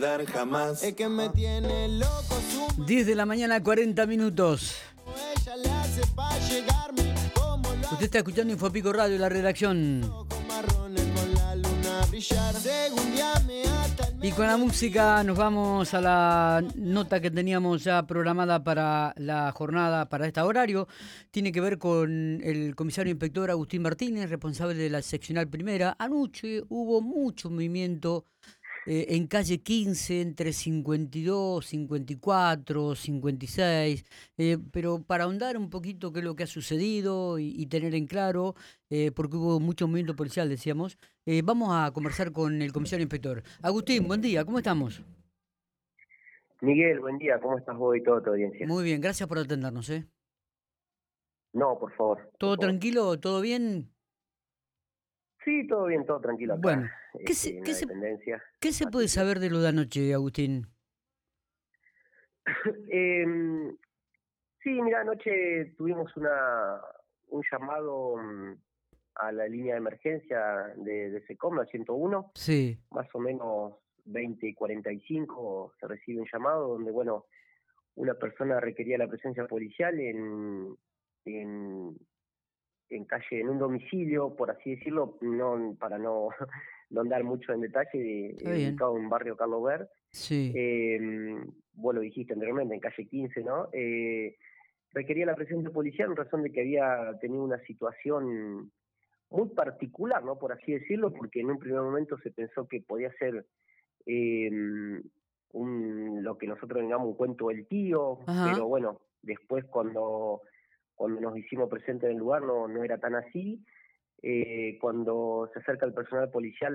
dar jamás. Es que me tiene loco su 10 de la mañana, 40 minutos. ella le hace pa' llegarme como lo Usted está escuchando Infopico Radio, la redacción. con marrones con la luna brillar. Según día me ata el Y con la música nos vamos a la nota que teníamos ya programada para la jornada, para este horario. Tiene que ver con el comisario inspector Agustín Martínez, responsable de la seccional primera. Anoche hubo mucho movimiento en calle 15, entre 52, 54, 56, pero para ahondar un poquito qué es lo que ha sucedido y tener en claro, porque hubo mucho movimiento policial, decíamos, vamos a conversar con el comisario inspector. Agustín, buen día, ¿cómo estamos? Miguel, buen día, ¿cómo estás vos y toda tu audiencia? Muy bien, gracias por atendernos, ¿eh? No, por favor. ¿Todo por favor. tranquilo? ¿Todo bien? Sí, todo bien, todo tranquilo acá, Bueno, en la dependencia. ¿qué se Así puede que- saber de lo de anoche, Agustín? Em, sí, mira, anoche tuvimos un llamado a la línea de emergencia de SECOM, la 101, Sí, más o menos 20:45 se recibe un llamado donde, bueno, una persona requería la presencia policial en, en calle, en un domicilio, por así decirlo, no para no, no andar mucho en detalle, está bien, ubicado en barrio Carlos Ver. sí, Vos lo dijiste anteriormente, en calle 15, ¿no? Requería la presencia policial en razón de que había tenido una situación muy particular, ¿no? Por así decirlo, porque en un primer momento se pensó que podía ser eh, lo que nosotros llamamos un cuento del tío, ajá, pero bueno, después cuando nos hicimos presentes en el lugar no era tan así. Cuando se acerca el personal policial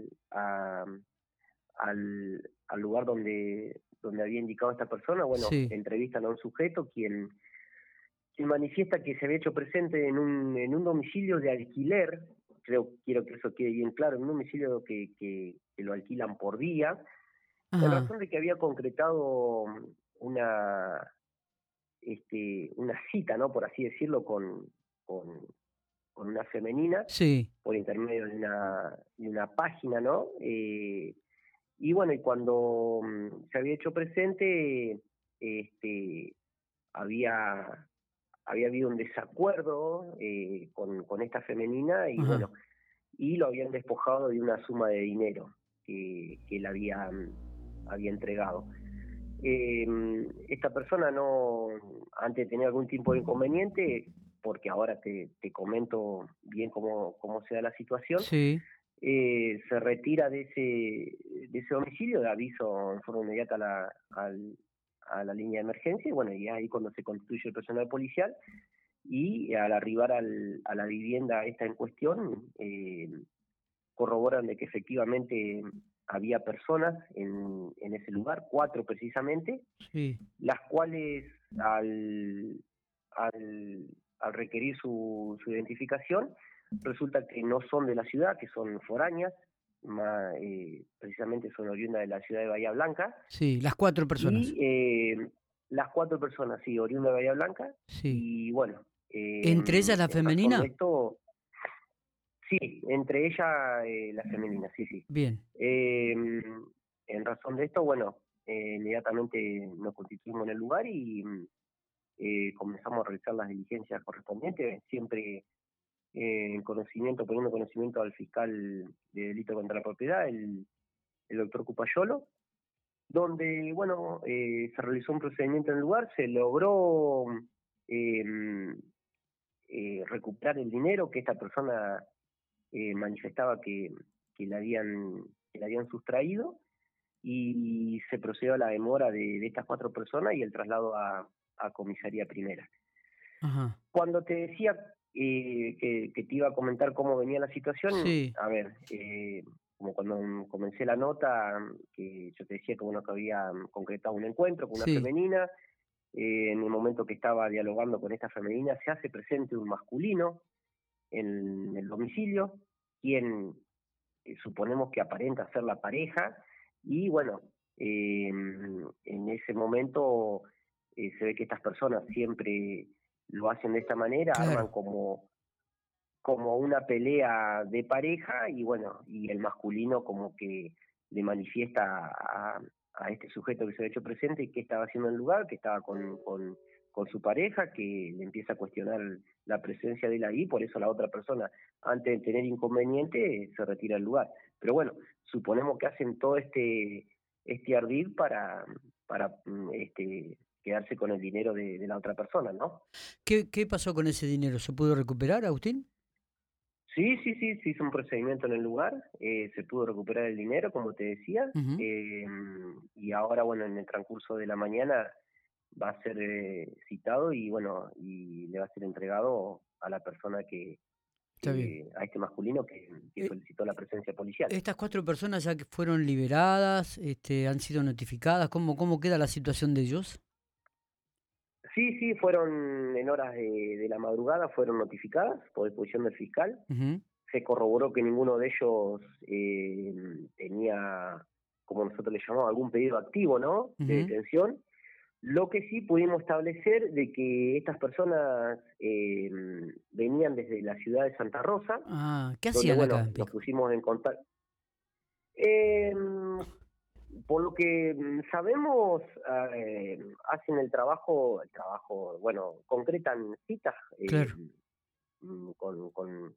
al lugar donde había indicado esta persona, bueno, sí, entrevistan a un sujeto quien manifiesta que se había hecho presente en un domicilio de alquiler. Quiero que eso quede bien claro, en un domicilio que lo alquilan por día, en ajá, razón de que había concretado una una cita, ¿no? Por así decirlo, con, con una femenina sí, por intermedio de una página, ¿no? Y bueno, y cuando se había hecho presente, este, había, había habido un desacuerdo con esta femenina y ajá. bueno, y lo habían despojado de una suma de dinero que él había entregado. Esta persona no, antes de tener algún tipo de inconveniente, porque ahora te comento bien cómo se da la situación, Sí, se retira de ese domicilio, de aviso en forma inmediata a la línea de emergencia, y bueno, y ahí cuando se constituye el personal policial, y al arribar a la vivienda esta en cuestión, corroboran de que efectivamente había personas en ese lugar, 4 precisamente, sí, las cuales al requerir su identificación, resulta que no son de la ciudad, que son foráneas, precisamente son oriundas de la ciudad de Bahía Blanca, sí, las 4 personas. y las 4 personas, sí, oriundas de Bahía Blanca, Sí. y bueno, ¿Entre ellas la en razón de femenina? esto, sí, entre ellas la femenina, sí, sí. Bien. En razón de esto, bueno, inmediatamente nos constituimos en el lugar y comenzamos a realizar las diligencias correspondientes, siempre poniendo conocimiento al fiscal de delito contra la propiedad, el doctor Cupayolo, donde, bueno, se realizó un procedimiento en el lugar, se logró eh, recuperar el dinero que esta persona manifestaba que le habían sustraído, y se procedió a la demora de estas 4 personas y el traslado a comisaría primera. Ajá. Cuando te decía que te iba a comentar cómo venía la situación, Sí, a ver, como cuando comencé la nota, que yo te decía que bueno, que había concretado un encuentro con una sí. femenina, en el momento que estaba dialogando con esta femenina se hace presente un masculino en el domicilio, quien suponemos que aparenta ser la pareja, y bueno, en ese momento se ve que estas personas siempre lo hacen de esta manera, arman Claro. como una pelea de pareja, y bueno, y el masculino como que le manifiesta a este sujeto que se ha hecho presente qué estaba haciendo en el lugar, que estaba con su pareja, que le empieza a cuestionar la presencia de él ahí, por eso la otra persona, antes de tener inconveniente, se retira del lugar. Pero bueno, suponemos que hacen todo este ardid para quedarse con el dinero de la otra persona, ¿no? ¿Qué pasó con ese dinero? ¿Se pudo recuperar, Agustín? Sí, se hizo un procedimiento en el lugar, se pudo recuperar el dinero, como te decía, Uh-huh. y ahora, bueno, en el transcurso de la mañana va a ser citado y, bueno, y le va a ser entregado a la persona Está bien. a este masculino que solicitó la presencia policial. ¿Estas 4 personas ya que fueron liberadas, han sido notificadas? ¿Cómo queda la situación de ellos? Sí, fueron en horas de la madrugada, fueron notificadas por disposición del fiscal. Uh-huh. Se corroboró que ninguno de ellos tenía, como nosotros le llamamos, algún pedido activo, ¿no? De Uh-huh. detención. Lo que sí pudimos establecer de que estas personas venían desde la ciudad de Santa Rosa. Ah, ¿qué donde, hacían bueno, acá en nos Pico? pusimos en contacto. Por lo que sabemos, hacen el trabajo, bueno, concretan citas Claro, con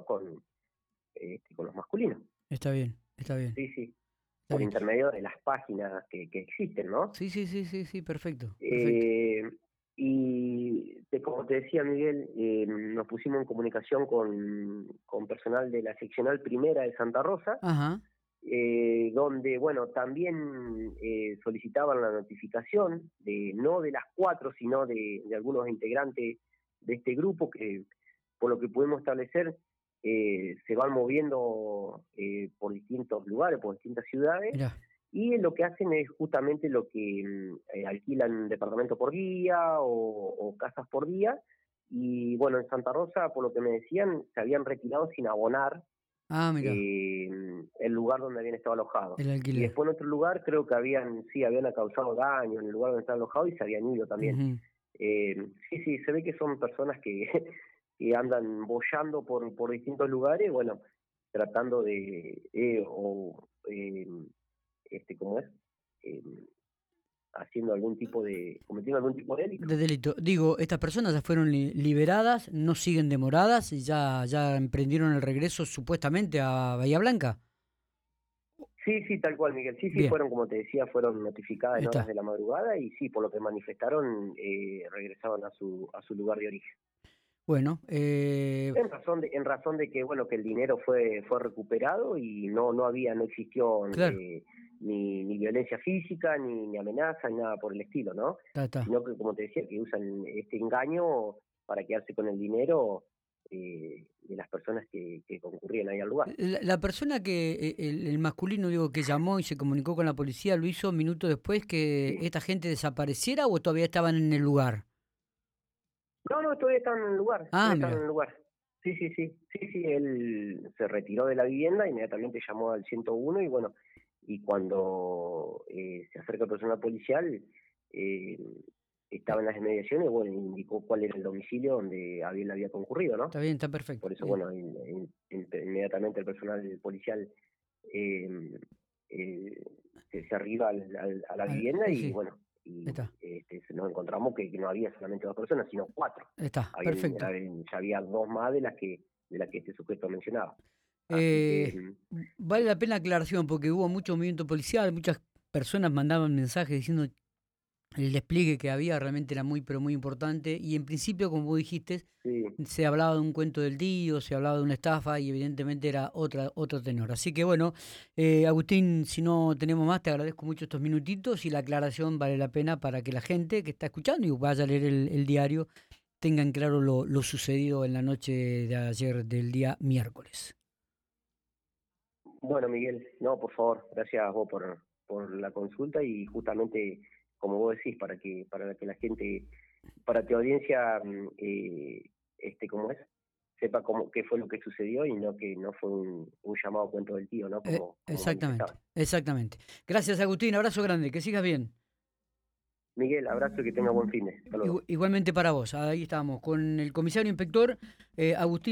los masculinos. está bien, está bien. Sí, Está por bien. intermedio de las páginas que existen, ¿no? Sí, perfecto. Y como te decía, Miguel, nos pusimos en comunicación con personal de la seccional primera de Santa Rosa, Ajá. donde, bueno, también solicitaban la notificación no de las 4, sino de algunos integrantes de este grupo que, por lo que pudimos establecer, se van moviendo por distintos lugares, por distintas ciudades. Mirá. Y lo que hacen es justamente lo que alquilan departamento por día o casas por día. Y bueno, en Santa Rosa, por lo que me decían, se habían retirado sin abonar Ah, mirá, el lugar donde habían estado alojados. el Y alquiler. después en otro lugar creo que habían causado daño en el lugar donde estaban alojados y se habían ido también. Uh-huh. Sí, se ve que son personas que, que andan boyando por distintos lugares, bueno, tratando de... ¿cómo es? Cometiendo algún tipo de delito. De delito. Digo, estas personas ya fueron liberadas, no siguen demoradas y ya emprendieron el regreso supuestamente a Bahía Blanca. Sí, tal cual, Miguel. Sí, Bien. fueron, como te decía, fueron notificadas en Está. horas de la madrugada y sí, por lo que manifestaron, regresaron a su lugar de origen. Bueno, En razón de que, bueno, que el dinero fue recuperado y no existió claro, ni violencia física, ni amenaza, ni nada por el estilo, ¿no? está. Sino que, como te decía, que usan este engaño para quedarse con el dinero de las personas que concurrían ahí al lugar. La persona que, el masculino, digo, que llamó y se comunicó con la policía, ¿lo hizo minutos después que Sí. esta gente desapareciera o todavía estaban en el lugar? No, todavía están en el lugar. Ah, Todavía están en mira. el lugar. Sí, él se retiró de la vivienda, inmediatamente llamó al 101 y bueno, y cuando se acerca el personal policial, estaba en las inmediaciones, bueno, indicó cuál era el domicilio donde él había concurrido, ¿no? Está bien, está perfecto. Por eso, Bien. bueno, inmediatamente el personal policial se arriba a la vivienda y Sí, bueno, y está. nos encontramos que no había solamente 2 personas, sino 4. Está, perfecto. Ya había 2 más de las que este sujeto mencionaba. Así Eh, Vale la pena aclaración porque hubo mucho movimiento policial, muchas personas mandaban mensajes diciendo el despliegue que había realmente era muy, pero muy importante y en principio, como vos dijiste, sí, se hablaba de un cuento del tío, se hablaba de una estafa y evidentemente era otro tenor. Así que bueno, Agustín, si no tenemos más, te agradezco mucho estos minutitos y la aclaración vale la pena para que la gente que está escuchando y vaya a leer el diario tengan claro lo sucedido en la noche de ayer del día miércoles. bueno, Miguel, no, por favor, gracias a vos por la consulta y justamente, como vos decís, para que la gente, para que la audiencia, ¿cómo es? Sepa qué fue lo que sucedió y no que no fue un llamado cuento del tío, ¿no? Como Exactamente. Gracias, Agustín. Abrazo grande. Que sigas bien. Miguel, abrazo y que tenga buen fin de. Hasta luego. Igualmente para vos. Ahí estamos con el comisario inspector Agustín.